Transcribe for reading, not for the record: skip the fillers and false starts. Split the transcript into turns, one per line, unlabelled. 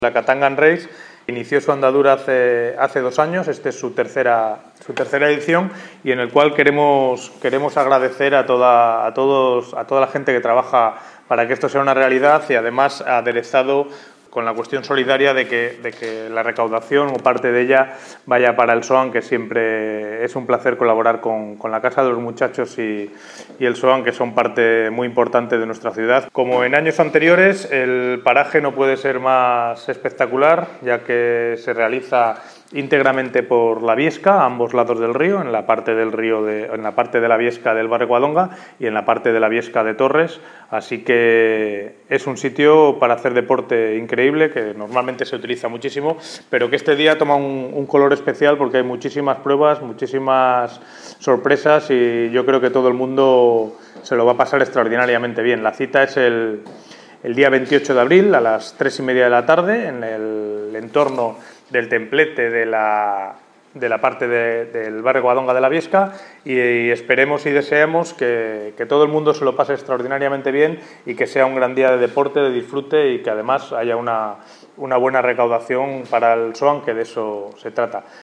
La Katangan Race inició su andadura hace 2 años, esta es su tercera edición, y en el cual queremos agradecer a toda la gente que trabaja para que esto sea una realidad, y además aderezado con la cuestión solidaria de que la recaudación o parte de ella vaya para el SOAN, que siempre es un placer colaborar con la Casa de los Muchachos y el SOAN, que son parte muy importante de nuestra ciudad. Como en años anteriores, el paraje no puede ser más espectacular, ya que se realiza íntegramente por la Viesca, a ambos lados del río, en la parte del río en la parte de la Viesca del barrio Covadonga y en la parte de la Viesca de Torres, así que es un sitio para hacer deporte increíble, que normalmente se utiliza muchísimo, pero que este día toma un color especial porque hay muchísimas pruebas, muchísimas sorpresas, y yo creo que todo el mundo se lo va a pasar extraordinariamente bien. La cita es el día 28 de abril a las 3:30 de la tarde en el entorno del templete de la parte del barrio Covadonga de la Viesca, y esperemos y deseamos que todo el mundo se lo pase extraordinariamente bien y que sea un gran día de deporte, de disfrute, y que además haya una buena recaudación para el SOAN, que de eso se trata.